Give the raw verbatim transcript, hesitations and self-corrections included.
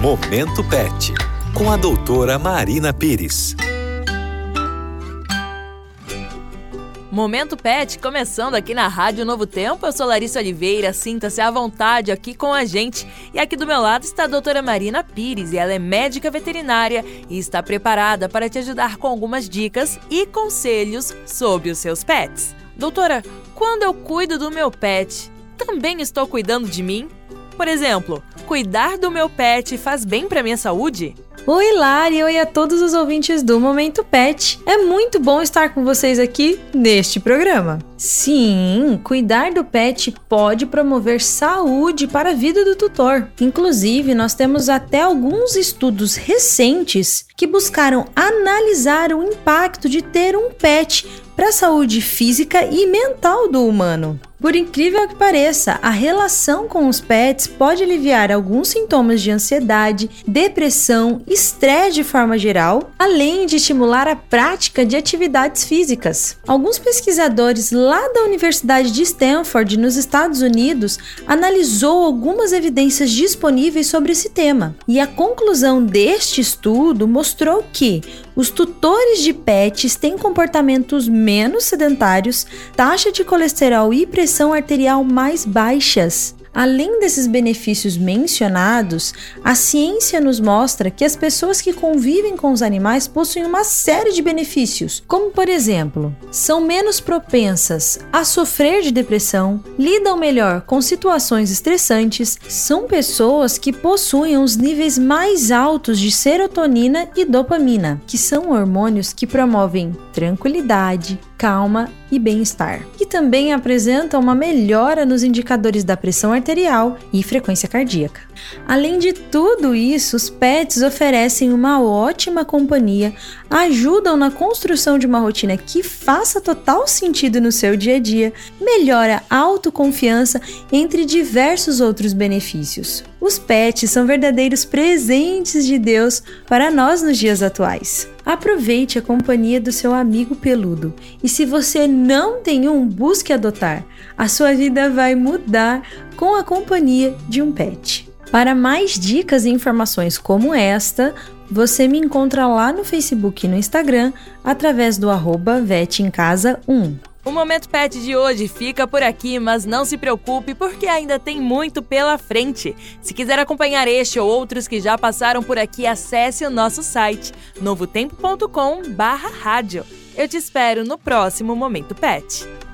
Momento Pet, com a doutora Marina Pires. Momento Pet, começando aqui na Rádio Novo Tempo. Eu sou Larissa Oliveira, sinta-se à vontade aqui com a gente. E aqui do meu lado está a doutora Marina Pires, e ela é médica veterinária e está preparada para te ajudar com algumas dicas e conselhos sobre os seus pets. Doutora, quando eu cuido do meu pet, também estou cuidando de mim? Por exemplo, cuidar do meu pet faz bem para minha saúde? Oi, Lari! Oi a todos os ouvintes do Momento Pet. É muito bom estar com vocês aqui neste programa. Sim, cuidar do pet pode promover saúde para a vida do tutor. Inclusive, nós temos até alguns estudos recentes que buscaram analisar o impacto de ter um pet para a saúde física e mental do humano. Por incrível que pareça, a relação com os pets pode aliviar alguns sintomas de ansiedade, depressão, estresse de forma geral, além de estimular a prática de atividades físicas. Alguns pesquisadores lá da Universidade de Stanford, nos Estados Unidos, analisou algumas evidências disponíveis sobre esse tema. E a conclusão deste estudo mostrou que os tutores de pets têm comportamentos menos sedentários, taxa de colesterol e pressão arterial mais baixas. Além desses benefícios mencionados, a ciência nos mostra que as pessoas que convivem com os animais possuem uma série de benefícios, como por exemplo, são menos propensas a sofrer de depressão, lidam melhor com situações estressantes, são pessoas que possuem os níveis mais altos de serotonina e dopamina, que são hormônios que promovem tranquilidade, calma e bem-estar, e também apresentam uma melhora nos indicadores da pressão arterial e frequência cardíaca. Além de tudo isso, os pets oferecem uma ótima companhia, ajudam na construção de uma rotina que faça total sentido no seu dia a dia, melhora a autoconfiança, entre diversos outros benefícios. Os pets são verdadeiros presentes de Deus para nós nos dias atuais. Aproveite a companhia do seu amigo peludo, e se você não tem um, busque adotar. A sua vida vai mudar com a companhia de um pet. Para mais dicas e informações como esta, você me encontra lá no Facebook e no Instagram através do arroba vetemcasa um. O Momento Pet de hoje fica por aqui, mas não se preocupe porque ainda tem muito pela frente. Se quiser acompanhar este ou outros que já passaram por aqui, acesse o nosso site novotempo ponto com barra rádio. Eu te espero no próximo Momento Pet.